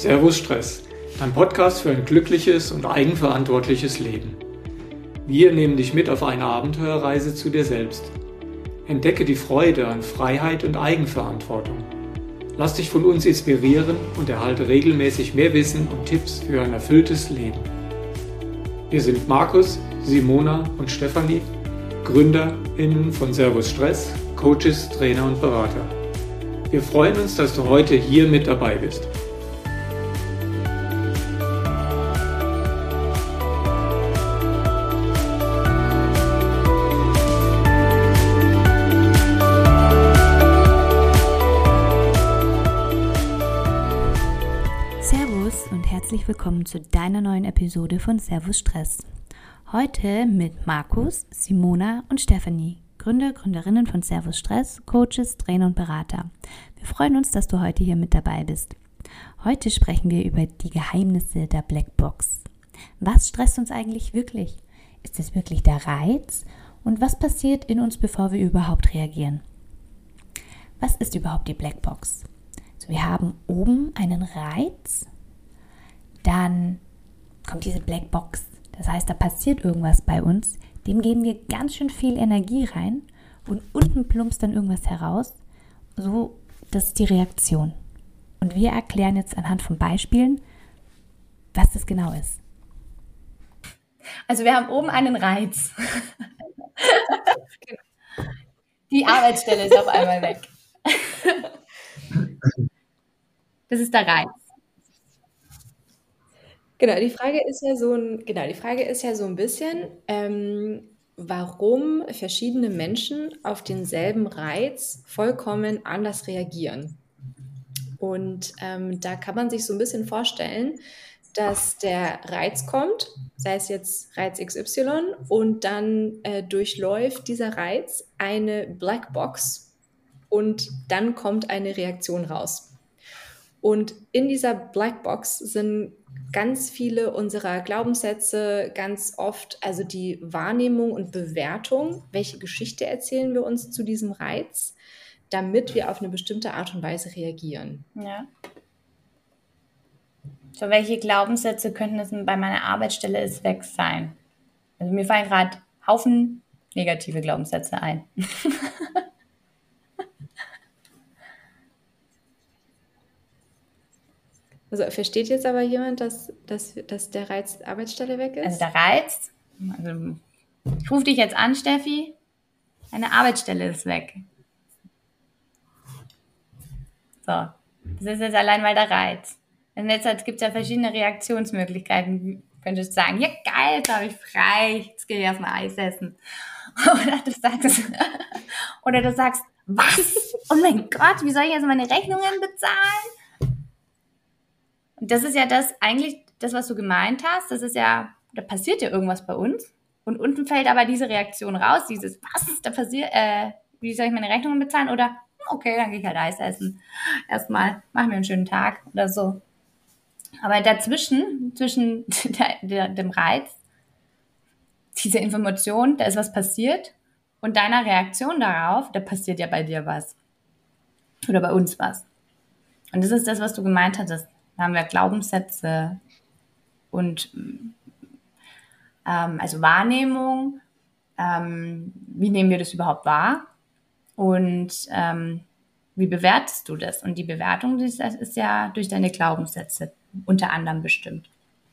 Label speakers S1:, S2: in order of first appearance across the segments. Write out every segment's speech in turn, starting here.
S1: Servus Stress, dein Podcast für ein glückliches und eigenverantwortliches Leben. Wir nehmen dich mit auf eine Abenteuerreise zu dir selbst. Entdecke die Freude an Freiheit und Eigenverantwortung. Lass dich von uns inspirieren und erhalte regelmäßig mehr Wissen und Tipps für ein erfülltes Leben. Wir sind Markus, Simona und Stefanie, GründerInnen von Servus Stress, Coaches, Trainer und Berater. Wir freuen uns, dass du heute hier mit dabei bist.
S2: Servus und herzlich willkommen zu deiner neuen Episode von Servus Stress. Heute mit Markus, Simona und Stefanie, Gründerinnen von Servus Stress, Coaches, Trainer und Berater. Wir freuen uns, dass du heute hier mit dabei bist. Heute sprechen wir über die Geheimnisse der Blackbox. Was stresst uns eigentlich wirklich? Ist es wirklich der Reiz? Und was passiert in uns, bevor wir überhaupt reagieren? Was ist überhaupt die Blackbox? Also wir haben oben einen Reiz, dann kommt diese Blackbox. Das heißt, da passiert irgendwas bei uns, dem geben wir ganz schön viel Energie rein und unten plumpst dann irgendwas heraus. So, das ist die Reaktion. Und wir erklären jetzt anhand von Beispielen, was das genau ist.
S3: Also wir haben oben einen Reiz. Die Arbeitsstelle ist auf einmal weg. Das ist der Reiz.
S4: Genau, die Frage ist ja so ein bisschen, warum verschiedene Menschen auf denselben Reiz vollkommen anders reagieren. Und da kann man sich so ein bisschen vorstellen, dass der Reiz kommt, sei es jetzt Reiz XY, und dann durchläuft dieser Reiz eine Blackbox und dann kommt eine Reaktion raus. Und in dieser Blackbox sind ganz viele unserer Glaubenssätze, ganz oft also die Wahrnehmung und Bewertung, welche Geschichte erzählen wir uns zu diesem Reiz, damit wir auf eine bestimmte Art und Weise reagieren.
S3: Ja. So, welche Glaubenssätze könnten es bei meiner Arbeitsstelle ist weg sein? Also mir fallen gerade Haufen negative Glaubenssätze ein.
S4: Also versteht jetzt aber jemand, dass der Reiz Arbeitsstelle weg ist?
S3: Also der Reiz, also ich rufe dich jetzt an, Steffi, deine Arbeitsstelle ist weg. So, das ist jetzt allein mal der Reiz. Und jetzt gibt es ja verschiedene Reaktionsmöglichkeiten. Du könntest sagen, ja geil, jetzt habe ich frei, jetzt gehe ich erstmal Eis essen. Oder du sagst, was? Oh mein Gott, wie soll ich jetzt meine Rechnungen bezahlen? Und das ist ja das, was du gemeint hast, das ist ja, da passiert ja irgendwas bei uns. Und unten fällt aber diese Reaktion raus, dieses, was, da passiert, wie soll ich meine Rechnungen bezahlen? Oder, okay, dann gehe ich halt Eis essen. Erstmal, mach mir einen schönen Tag oder so. Aber zwischen dem Reiz, dieser Information, da ist was passiert und deiner Reaktion darauf, da passiert ja bei dir was. Oder bei uns was. Und das ist das, was du gemeint hattest. Da haben wir Glaubenssätze und also Wahrnehmung, wie nehmen wir das überhaupt wahr und wie bewertest du das? Und die Bewertung das ist ja durch deine Glaubenssätze unter anderem bestimmt.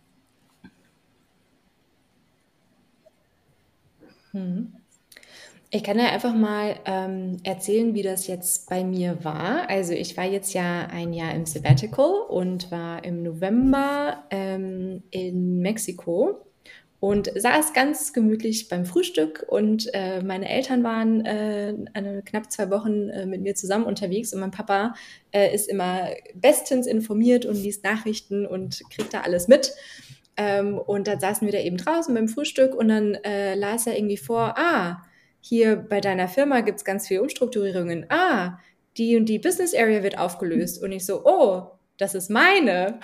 S4: Ich kann ja einfach mal erzählen, wie das jetzt bei mir war. Also ich war jetzt ja ein Jahr im Sabbatical und war im November in Mexiko und saß ganz gemütlich beim Frühstück und meine Eltern waren knapp 2 Wochen mit mir zusammen unterwegs und mein Papa ist immer bestens informiert und liest Nachrichten und kriegt da alles mit. Und dann saßen wir da eben draußen beim Frühstück und dann las er irgendwie vor, hier bei deiner Firma gibt es ganz viele Umstrukturierungen. Die und die Business Area wird aufgelöst. Und ich so, oh, das ist meine.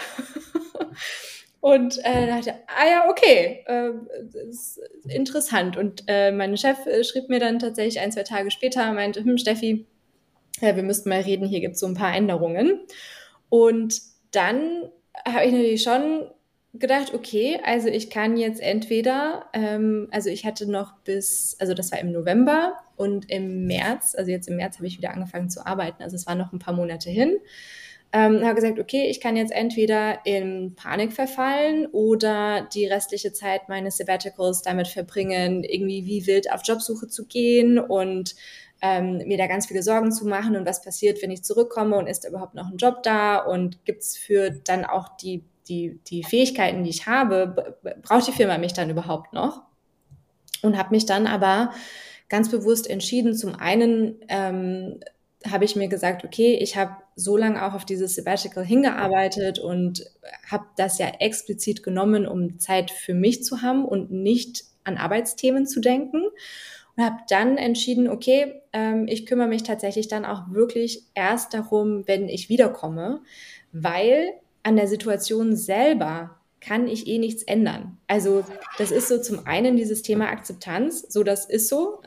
S4: Und dachte, ja, okay, das ist interessant. Und mein Chef schrieb mir dann tatsächlich 1-2 Tage später, meinte, Steffi, wir müssten mal reden, hier gibt es so ein paar Änderungen. Und dann habe ich natürlich schon gedacht, okay, also ich kann jetzt entweder, also ich hatte noch also das war im November und im März, also jetzt im März habe ich wieder angefangen zu arbeiten, also es waren noch ein paar Monate hin. Habe gesagt, okay, ich kann jetzt entweder in Panik verfallen oder die restliche Zeit meines Sabbaticals damit verbringen, irgendwie wie wild auf Jobsuche zu gehen und mir da ganz viele Sorgen zu machen und was passiert, wenn ich zurückkomme und ist da überhaupt noch ein Job da und gibt's für dann auch die Fähigkeiten, die ich habe, braucht die Firma mich dann überhaupt noch? Und habe mich dann aber ganz bewusst entschieden, zum einen habe ich mir gesagt, okay, ich habe so lange auch auf dieses Sabbatical hingearbeitet und habe das ja explizit genommen, um Zeit für mich zu haben und nicht an Arbeitsthemen zu denken. Und habe dann entschieden, okay, ich kümmere mich tatsächlich dann auch wirklich erst darum, wenn ich wiederkomme, weil an der Situation selber kann ich eh nichts ändern. Also das ist so zum einen dieses Thema Akzeptanz, so das ist so,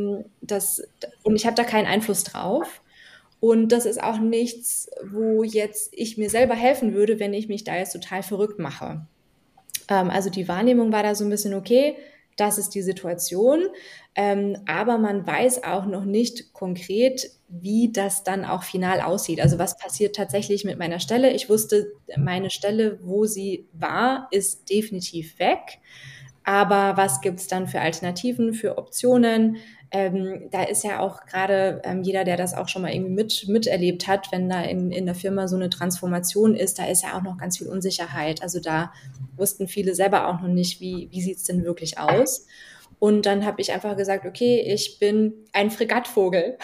S4: und ich habe da keinen Einfluss drauf. Und das ist auch nichts, wo jetzt ich mir selber helfen würde, wenn ich mich da jetzt total verrückt mache. Also die Wahrnehmung war da so ein bisschen, okay, das ist die Situation, aber man weiß auch noch nicht konkret, wie das dann auch final aussieht. Also was passiert tatsächlich mit meiner Stelle? Ich wusste, meine Stelle, wo sie war, ist definitiv weg. Aber was gibt's dann für Alternativen, für Optionen? Da ist ja auch gerade jeder, der das auch schon mal irgendwie miterlebt hat, wenn da in der Firma so eine Transformation ist, da ist ja auch noch ganz viel Unsicherheit. Also da wussten viele selber auch noch nicht, wie sieht's denn wirklich aus. Und dann habe ich einfach gesagt, okay, ich bin ein Fregattvogel.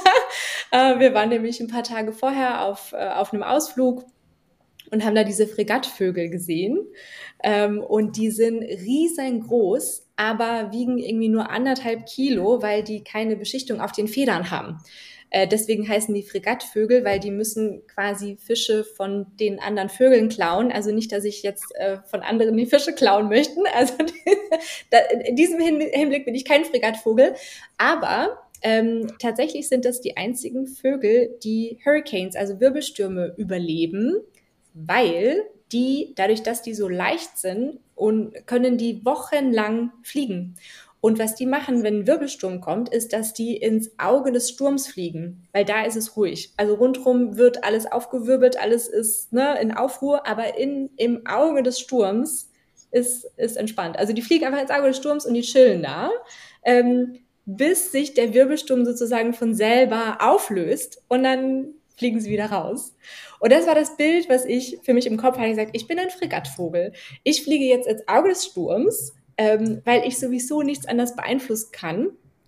S4: Wir waren nämlich ein paar Tage vorher auf einem Ausflug und haben da diese Fregattvögel gesehen. Und die sind riesengroß, aber wiegen irgendwie nur 1,5 Kilo, weil die keine Beschichtung auf den Federn haben. Deswegen heißen die Fregattvögel, weil die müssen quasi Fische von den anderen Vögeln klauen. Also nicht, dass ich jetzt von anderen die Fische klauen möchte. Also in diesem Hinblick bin ich kein Fregattvogel. Aber tatsächlich sind das die einzigen Vögel, die Hurricanes, also Wirbelstürme, überleben, weil die, dadurch, dass die so leicht sind, und können die wochenlang fliegen. Und was die machen, wenn ein Wirbelsturm kommt, ist, dass die ins Auge des Sturms fliegen, weil da ist es ruhig. Also rundherum wird alles aufgewirbelt, alles ist in Aufruhr, aber im Auge des Sturms ist entspannt. Also die fliegen einfach ins Auge des Sturms und die chillen da, bis sich der Wirbelsturm sozusagen von selber auflöst und dann fliegen sie wieder raus. Und das war das Bild, was ich für mich im Kopf hatte, gesagt, ich bin ein Fregattvogel. Ich fliege jetzt ins Auge des Sturms, weil ich sowieso nichts anderes beeinflussen kann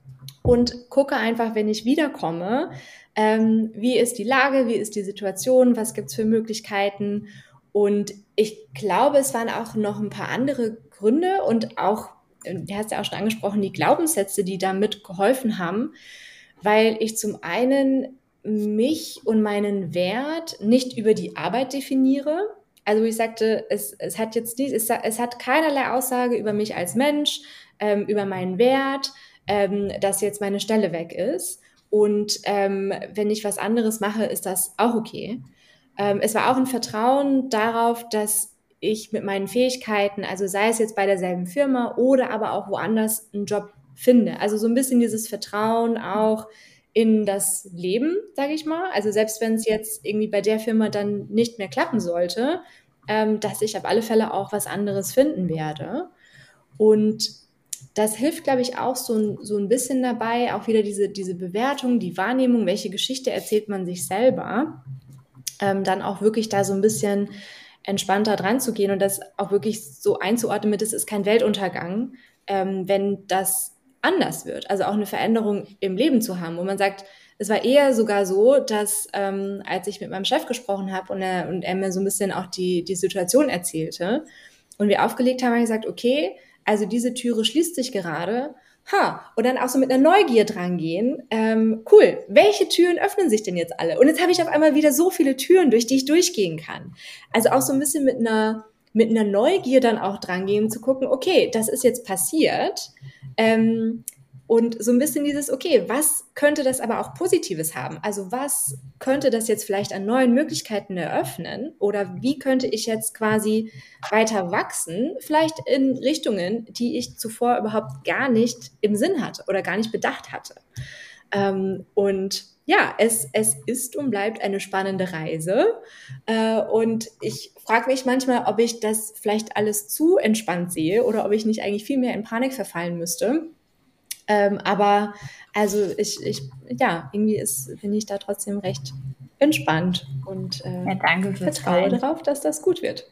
S4: und gucke einfach, wenn ich wiederkomme, wie ist die Lage, wie ist die Situation, was gibt's für Möglichkeiten. Und ich glaube, es waren auch noch ein paar andere Gründe und auch, du hast ja auch schon angesprochen, die Glaubenssätze, die da mitgeholfen haben, weil ich zum einen mich und meinen Wert nicht über die Arbeit definiere. Also wie ich sagte, es hat jetzt nicht, es hat keinerlei Aussage über mich als Mensch, über meinen Wert, dass jetzt meine Stelle weg ist. Und wenn ich was anderes mache, ist das auch okay. Es war auch ein Vertrauen darauf, dass ich mit meinen Fähigkeiten, also sei es jetzt bei derselben Firma oder aber auch woanders, einen Job finde. Also so ein bisschen dieses Vertrauen auch in das Leben, sage ich mal. Also selbst wenn es jetzt irgendwie bei der Firma dann nicht mehr klappen sollte, dass ich auf alle Fälle auch was anderes finden werde. Und das hilft, glaube ich, auch so ein bisschen dabei, auch wieder diese Bewertung, die Wahrnehmung, welche Geschichte erzählt man sich selber, dann auch wirklich da so ein bisschen entspannter dran zu gehen und das auch wirklich so einzuordnen mit, es ist kein Weltuntergang, wenn das anders wird, also auch eine Veränderung im Leben zu haben, wo man sagt, es war eher sogar so, dass als ich mit meinem Chef gesprochen habe und er mir so ein bisschen auch die Situation erzählte und wir aufgelegt haben, habe ich gesagt, okay, also diese Türe schließt sich gerade, und dann auch so mit einer Neugier dran gehen, cool, welche Türen öffnen sich denn jetzt alle? Und jetzt habe ich auf einmal wieder so viele Türen, durch die ich durchgehen kann. Also auch so ein bisschen mit einer Neugier dann auch dran gehen, zu gucken, okay, das ist jetzt passiert, und Und so ein bisschen dieses, okay, was könnte das aber auch Positives haben? Also was könnte das jetzt vielleicht an neuen Möglichkeiten eröffnen? Oder wie könnte ich jetzt quasi weiter wachsen? Vielleicht in Richtungen, die ich zuvor überhaupt gar nicht im Sinn hatte oder gar nicht bedacht hatte. Und ja, es ist und bleibt eine spannende Reise. Und ich frage mich manchmal, ob ich das vielleicht alles zu entspannt sehe oder ob ich nicht eigentlich viel mehr in Panik verfallen müsste. Aber also ja, irgendwie bin ich da trotzdem recht entspannt und
S3: Ja, danke fürs
S4: vertraue
S3: Teilen.
S4: darauf, dass das gut wird.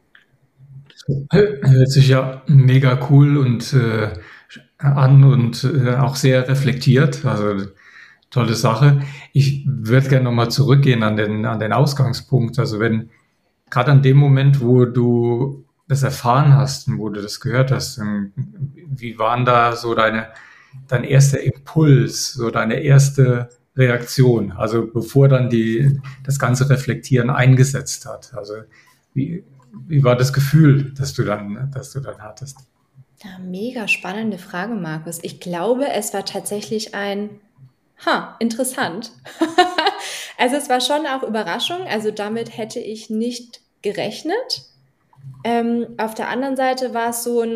S1: Hört sich ja mega cool und an und auch sehr reflektiert. Also tolle Sache. Ich würde gerne nochmal zurückgehen an den Ausgangspunkt. Also wenn gerade an dem Moment, wo du das erfahren hast und wo du das gehört hast, wie waren da so dein erster Impuls, so deine erste Reaktion? Also bevor dann das ganze Reflektieren eingesetzt hat. Also wie war das Gefühl, das du dann hattest?
S4: Ja, mega spannende Frage, Markus. Ich glaube, es war tatsächlich interessant. Also es war schon auch Überraschung. Also damit hätte ich nicht gerechnet. Auf der anderen Seite war es so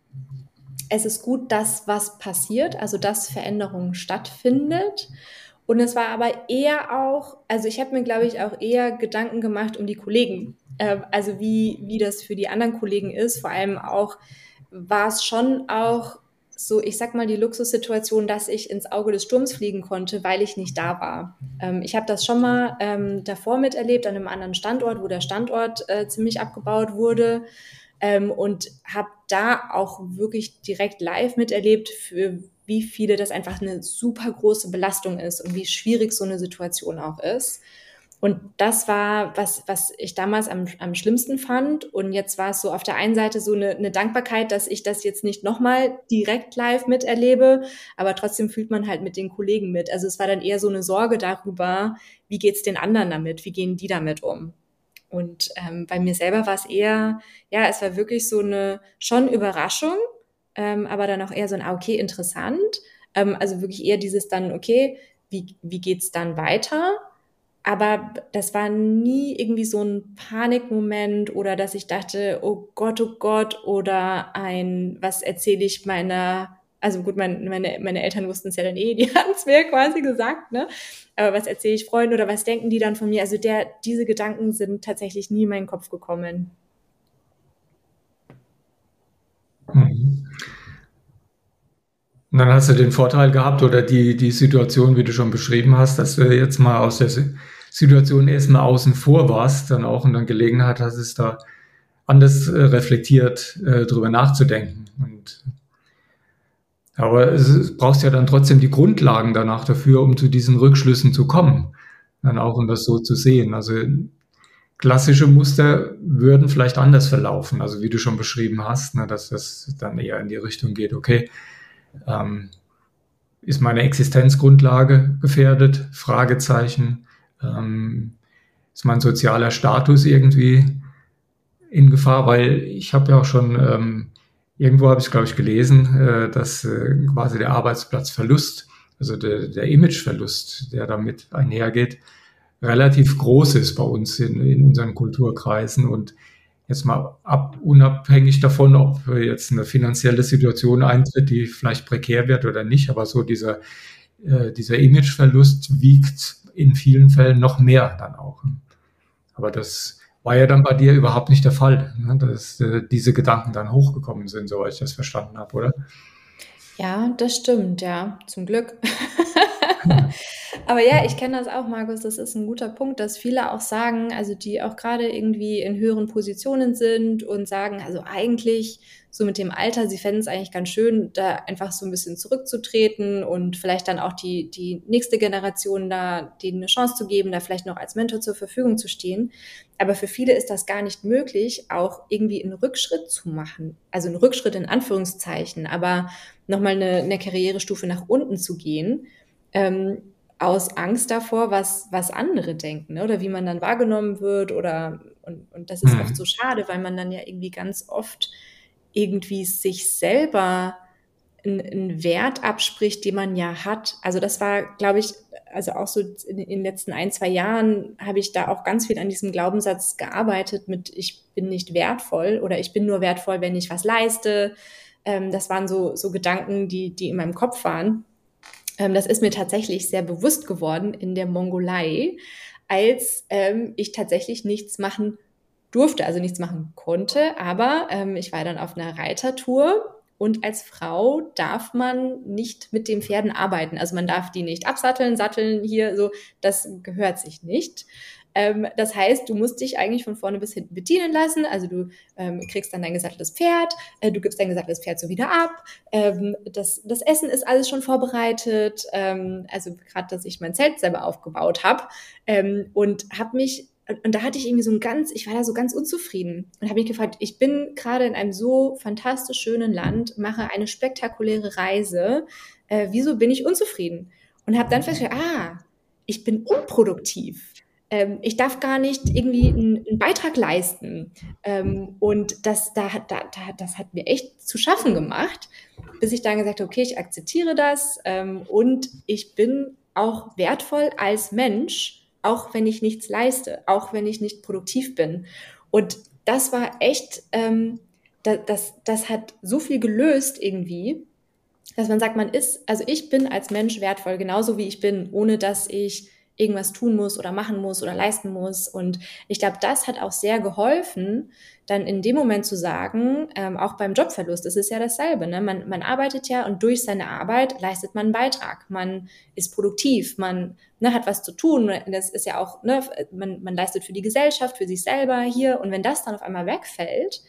S4: es ist gut, dass was passiert, also dass Veränderung stattfindet. Und es war aber eher auch, also ich habe mir, glaube ich, auch eher Gedanken gemacht um die Kollegen. Also wie das für die anderen Kollegen ist. Vor allem auch war es schon auch so, ich sag mal, die Luxussituation, dass ich ins Auge des Sturms fliegen konnte, weil ich nicht da war. Ich habe das schon mal davor miterlebt, an einem anderen Standort, wo der Standort ziemlich abgebaut wurde. Und habe da auch wirklich direkt live miterlebt, für wie viele das einfach eine super große Belastung ist und wie schwierig so eine Situation auch ist. Und das war, was ich damals am schlimmsten fand. Und jetzt war es so auf der einen Seite so eine Dankbarkeit, dass ich das jetzt nicht nochmal direkt live miterlebe, aber trotzdem fühlt man halt mit den Kollegen mit. Also es war dann eher so eine Sorge darüber, wie geht's den anderen damit, wie gehen die damit um? Und bei mir selber war es eher, ja, es war wirklich so eine schon Überraschung, aber dann auch eher so ein, okay, interessant. Also wirklich eher dieses dann, okay, wie geht's dann weiter? Aber das war nie irgendwie so ein Panikmoment oder dass ich dachte, oh Gott, oder was erzähle ich also gut, meine Eltern wussten es ja dann die hatten es mir quasi gesagt, ne? Aber was erzähle ich Freunden oder was denken die dann von mir? Also diese Gedanken sind tatsächlich nie in meinen Kopf gekommen.
S1: Mhm. Und dann hast du den Vorteil gehabt oder die Situation, wie du schon beschrieben hast, dass du jetzt mal aus der Situation erstmal außen vor warst, dann auch und dann Gelegenheit hast, es da anders reflektiert drüber nachzudenken. Aber es brauchst ja dann trotzdem die Grundlagen danach dafür, um zu diesen Rückschlüssen zu kommen. Dann auch, um das so zu sehen. Also klassische Muster würden vielleicht anders verlaufen. Also wie du schon beschrieben hast, ne, dass das dann eher in die Richtung geht, okay, ist meine Existenzgrundlage gefährdet? Fragezeichen. Ist mein sozialer Status irgendwie in Gefahr? Weil ich habe ja auch schon irgendwo habe ich, glaube ich, gelesen, dass quasi der Arbeitsplatzverlust, also der Imageverlust, der damit einhergeht, relativ groß ist bei uns in unseren Kulturkreisen. Und jetzt mal unabhängig davon, ob jetzt eine finanzielle Situation eintritt, die vielleicht prekär wird oder nicht, aber so dieser Imageverlust wiegt in vielen Fällen noch mehr dann auch. Aber das war ja dann bei dir überhaupt nicht der Fall, ne? Dass diese Gedanken dann hochgekommen sind, soweit ich das verstanden habe, oder?
S4: Ja, das stimmt, ja, zum Glück. Aber ja, ich kenne das auch, Markus, das ist ein guter Punkt, dass viele auch sagen, also die auch gerade irgendwie in höheren Positionen sind und sagen, also eigentlich so mit dem Alter, sie fänden es eigentlich ganz schön, da einfach so ein bisschen zurückzutreten und vielleicht dann auch die nächste Generation da denen eine Chance zu geben, da vielleicht noch als Mentor zur Verfügung zu stehen. Aber für viele ist das gar nicht möglich, auch irgendwie einen Rückschritt zu machen. Also einen Rückschritt in Anführungszeichen, aber nochmal eine Karrierestufe nach unten zu gehen, aus Angst davor, was andere denken, ne? Oder wie man dann wahrgenommen wird und das ist oft so schade, weil man dann ja irgendwie ganz oft irgendwie sich selber einen Wert abspricht, den man ja hat. Also das war, glaube ich, also auch so in den letzten 1-2 Jahren habe ich da auch ganz viel an diesem Glaubenssatz gearbeitet mit ich bin nicht wertvoll oder ich bin nur wertvoll, wenn ich was leiste. Das waren so Gedanken, die in meinem Kopf waren. Das ist mir tatsächlich sehr bewusst geworden in der Mongolei, als ich tatsächlich nichts machen durfte, also nichts machen konnte, aber ich war dann auf einer Reitertour und als Frau darf man nicht mit den Pferden arbeiten. Also man darf die nicht absatteln, satteln hier, so, das gehört sich nicht. Das heißt, du musst dich eigentlich von vorne bis hinten bedienen lassen. Also du kriegst dann dein gesatteltes Pferd, du gibst dein gesatteltes Pferd so wieder ab. Das Essen ist alles schon vorbereitet. Also gerade, dass ich mein Zelt selber aufgebaut habe und habe mich und da hatte ich irgendwie ich war da so ganz unzufrieden und habe mich gefragt, ich bin gerade in einem so fantastisch schönen Land, mache eine spektakuläre Reise, wieso bin ich unzufrieden? Und habe dann festgestellt, ich bin unproduktiv. Ich darf gar nicht irgendwie einen Beitrag leisten. Und das hat mir echt zu schaffen gemacht, bis ich dann gesagt habe, okay, ich akzeptiere das und ich bin auch wertvoll als Mensch, auch wenn ich nichts leiste, auch wenn ich nicht produktiv bin. Und das war echt, das hat so viel gelöst irgendwie, dass man sagt, also ich bin als Mensch wertvoll, genauso wie ich bin, ohne dass ich irgendwas tun muss oder machen muss oder leisten muss. Und ich glaube, das hat auch sehr geholfen, dann in dem Moment zu sagen, auch beim Jobverlust, das ist ja dasselbe, ne? Man arbeitet ja und durch seine Arbeit leistet man einen Beitrag. Man ist produktiv, man hat was zu tun. Das ist ja auch, man leistet für die Gesellschaft, für sich selber hier. Und wenn das dann auf einmal wegfällt,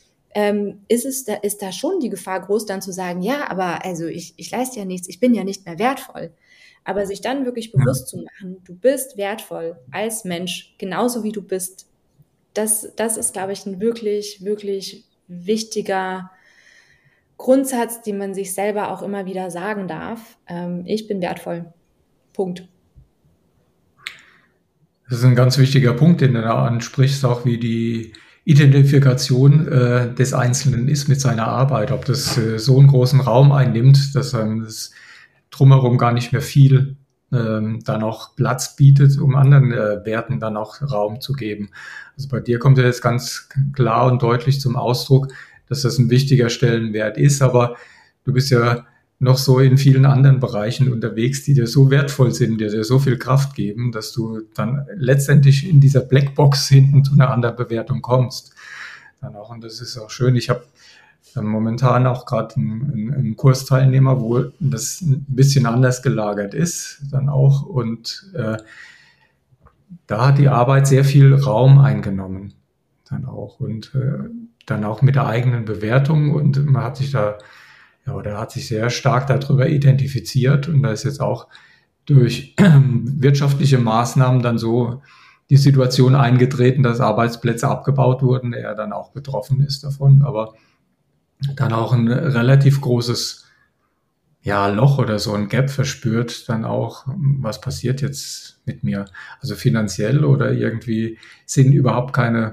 S4: ist da schon die Gefahr groß, dann zu sagen, ja, aber also ich leiste ja nichts, ich bin ja nicht mehr wertvoll. Aber sich dann wirklich bewusst zu machen, du bist wertvoll als Mensch, genauso wie du bist, das ist, glaube ich, ein wirklich, wirklich wichtiger Grundsatz, den man sich selber auch immer wieder sagen darf. Ich bin wertvoll. Punkt.
S1: Das ist ein ganz wichtiger Punkt, den du da ansprichst, auch wie die Identifikation des Einzelnen ist mit seiner Arbeit, ob das so einen großen Raum einnimmt, dass das drumherum gar nicht mehr viel dann auch Platz bietet, um anderen Werten dann auch Raum zu geben. Also bei dir kommt ja jetzt ganz klar und deutlich zum Ausdruck, dass das ein wichtiger Stellenwert ist, aber du bist ja noch so in vielen anderen Bereichen unterwegs, die dir so wertvoll sind, die dir so viel Kraft geben, dass du dann letztendlich in dieser Blackbox hinten zu einer anderen Bewertung kommst. Dann auch, und das ist auch schön. Ich habe momentan auch gerade einen Kursteilnehmer, wo das ein bisschen anders gelagert ist dann auch. Und da hat die Arbeit sehr viel Raum eingenommen dann auch. Und dann auch mit der eigenen Bewertung. Und man hat sich hat sich sehr stark darüber identifiziert. Und da ist jetzt auch durch wirtschaftliche Maßnahmen dann so die Situation eingetreten, dass Arbeitsplätze abgebaut wurden. Er dann auch betroffen ist davon. Aber dann auch ein relativ großes Loch oder so ein Gap verspürt, dann auch, was passiert jetzt mit mir? Also finanziell oder irgendwie sind überhaupt keine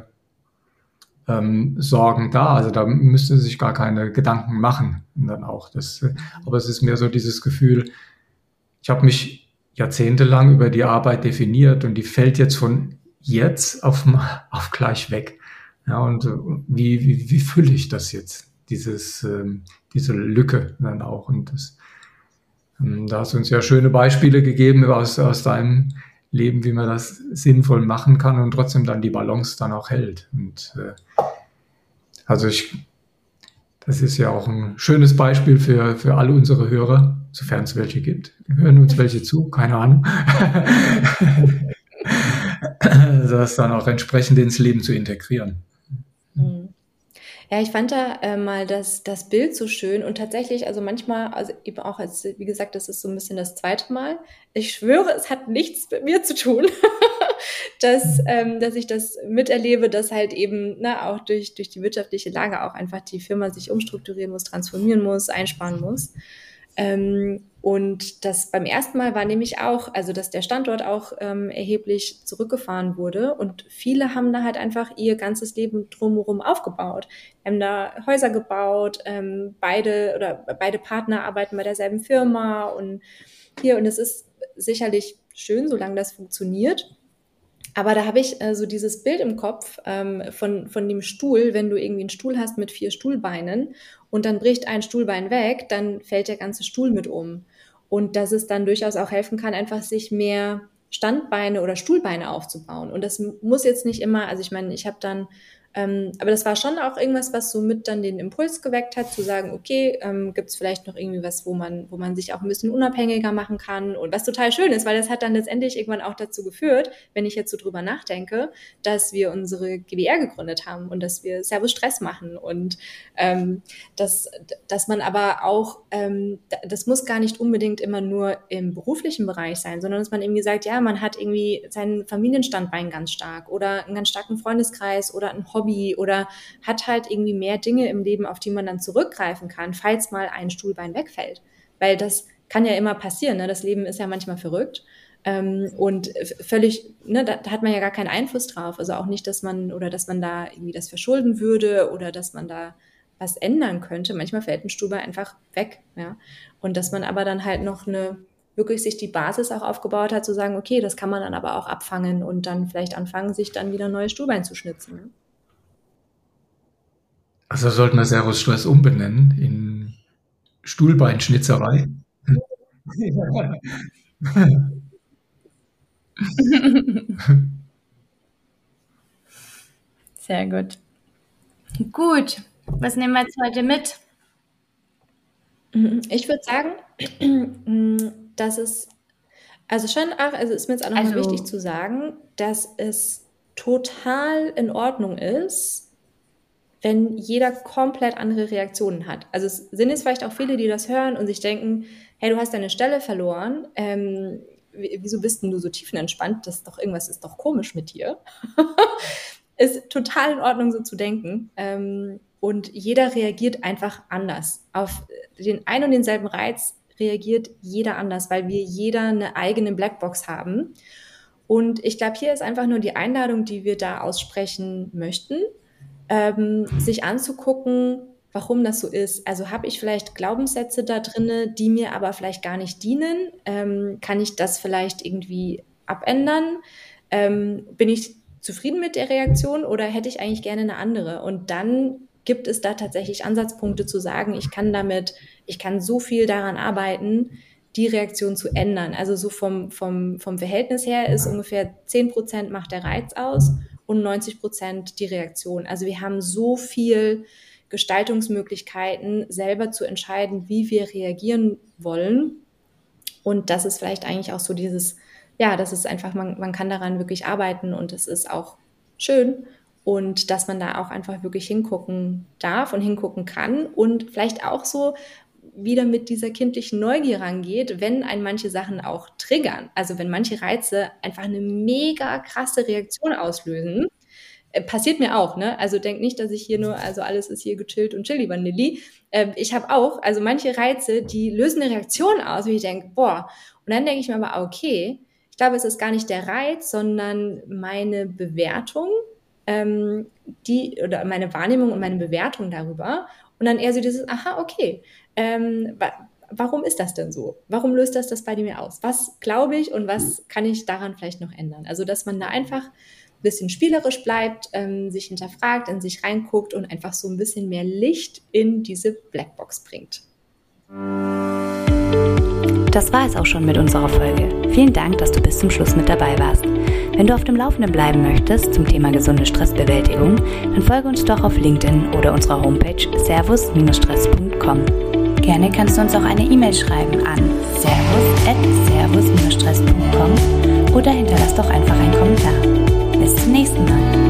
S1: Sorgen da. Also da müsste sich gar keine Gedanken machen. Und dann auch aber es ist mehr so dieses Gefühl, ich habe mich jahrzehntelang über die Arbeit definiert und die fällt jetzt von jetzt auf gleich weg. Ja, und wie fülle ich das jetzt? Diese Lücke dann auch. Und da hast du uns ja schöne Beispiele gegeben aus deinem Leben, wie man das sinnvoll machen kann und trotzdem dann die Balance dann auch hält. Und das ist ja auch ein schönes Beispiel für alle unsere Hörer, sofern es welche gibt. Hören uns welche zu? Keine Ahnung. Das dann auch entsprechend ins Leben zu integrieren.
S4: Ja, ich fand da mal das Bild so schön und tatsächlich, also manchmal, also eben auch wie gesagt, das ist so ein bisschen das zweite Mal. Ich schwöre, es hat nichts mit mir zu tun, dass ich das miterlebe, dass halt eben auch durch die wirtschaftliche Lage auch einfach die Firma sich umstrukturieren muss, transformieren muss, einsparen muss. Und das beim ersten Mal war nämlich auch, also dass der Standort auch erheblich zurückgefahren wurde und viele haben da halt einfach ihr ganzes Leben drumherum aufgebaut. Haben da Häuser gebaut, beide Partner arbeiten bei derselben Firma und es ist sicherlich schön, solange das funktioniert. Aber da habe ich so dieses Bild im Kopf von dem Stuhl, wenn du irgendwie einen Stuhl hast mit 4 Stuhlbeinen und dann bricht ein Stuhlbein weg, dann fällt der ganze Stuhl mit um. Und dass es dann durchaus auch helfen kann, einfach sich mehr Standbeine oder Stuhlbeine aufzubauen. Und das muss jetzt nicht immer, also ich meine, ich habe dann, aber das war schon auch irgendwas, was so mit dann den Impuls geweckt hat, zu sagen, okay, gibt es vielleicht noch irgendwie was, wo man sich auch ein bisschen unabhängiger machen kann und was total schön ist, weil das hat dann letztendlich irgendwann auch dazu geführt, wenn ich jetzt so drüber nachdenke, dass wir unsere GbR gegründet haben und dass wir Servus Stress machen und dass man aber auch, das muss gar nicht unbedingt immer nur im beruflichen Bereich sein, sondern dass man irgendwie sagt, ja, man hat irgendwie seinen Familienstandbein ganz stark oder einen ganz starken Freundeskreis oder ein Hobby oder hat halt irgendwie mehr Dinge im Leben, auf die man dann zurückgreifen kann, falls mal ein Stuhlbein wegfällt. Weil das kann ja immer passieren, ne? Das Leben ist ja manchmal verrückt und völlig, ne, da hat man ja gar keinen Einfluss drauf. Also auch nicht, dass man da irgendwie das verschulden würde oder dass man da was ändern könnte. Manchmal fällt ein Stuhlbein einfach weg. Ja? Und dass man aber dann halt noch wirklich sich die Basis auch aufgebaut hat, zu sagen, okay, das kann man dann aber auch abfangen und dann vielleicht anfangen, sich dann wieder neue Stuhlbein zu schnitzen. Ne?
S1: Also sollten wir Servus Stress umbenennen in Stuhlbeinschnitzerei.
S3: Sehr gut. Gut, was nehmen wir jetzt heute mit?
S4: Ich würde sagen, dass es, also schon auch, also ist mir jetzt auch nochmal wichtig zu sagen, dass es total in Ordnung ist, wenn jeder komplett andere Reaktionen hat. Also es sind jetzt vielleicht auch viele, die das hören und sich denken, hey, du hast deine Stelle verloren, wieso bist denn du so tiefenentspannt? Irgendwas ist doch komisch mit dir. Ist total in Ordnung, so zu denken. Und jeder reagiert einfach anders. Auf den einen und denselben Reiz reagiert jeder anders, weil wir jeder eine eigene Blackbox haben. Und ich glaube, hier ist einfach nur die Einladung, die wir da aussprechen möchten, sich anzugucken, warum das so ist. Also habe ich vielleicht Glaubenssätze da drinne, die mir aber vielleicht gar nicht dienen? Kann ich das vielleicht irgendwie abändern? Bin ich zufrieden mit der Reaktion oder hätte ich eigentlich gerne eine andere? Und dann gibt es da tatsächlich Ansatzpunkte zu sagen, ich kann so viel daran arbeiten, die Reaktion zu ändern. Also so vom Verhältnis her ist ungefähr 10% macht der Reiz aus und 90% die Reaktion. Also wir haben so viel Gestaltungsmöglichkeiten, selber zu entscheiden, wie wir reagieren wollen. Und das ist vielleicht eigentlich auch so dieses, ja, das ist einfach, man kann daran wirklich arbeiten und es ist auch schön. Und dass man da auch einfach wirklich hingucken darf und hingucken kann und vielleicht auch so wieder mit dieser kindlichen Neugier rangeht, wenn einen manche Sachen auch triggern. Also wenn manche Reize einfach eine mega krasse Reaktion auslösen. Passiert mir auch, ne? Also denk nicht, dass ich hier nur, also alles ist hier gechillt und chilli Vanilli. Ich habe auch, also manche Reize, die lösen eine Reaktion aus, wo ich denke, boah. Und dann denke ich mir aber, okay, ich glaube, es ist gar nicht der Reiz, sondern meine Bewertung, oder meine Wahrnehmung und meine Bewertung darüber. Und dann eher so dieses, aha, okay, warum ist das denn so? Warum löst das bei mir aus? Was glaube ich und was kann ich daran vielleicht noch ändern? Also, dass man da einfach ein bisschen spielerisch bleibt, sich hinterfragt, in sich reinguckt und einfach so ein bisschen mehr Licht in diese Blackbox bringt.
S2: Das war es auch schon mit unserer Folge. Vielen Dank, dass du bis zum Schluss mit dabei warst. Wenn du auf dem Laufenden bleiben möchtest zum Thema gesunde Stressbewältigung, dann folge uns doch auf LinkedIn oder unserer Homepage servus-stress.com. Gerne kannst du uns auch eine E-Mail schreiben an servus@servus-stress.com oder hinterlass doch einfach einen Kommentar. Bis zum nächsten Mal.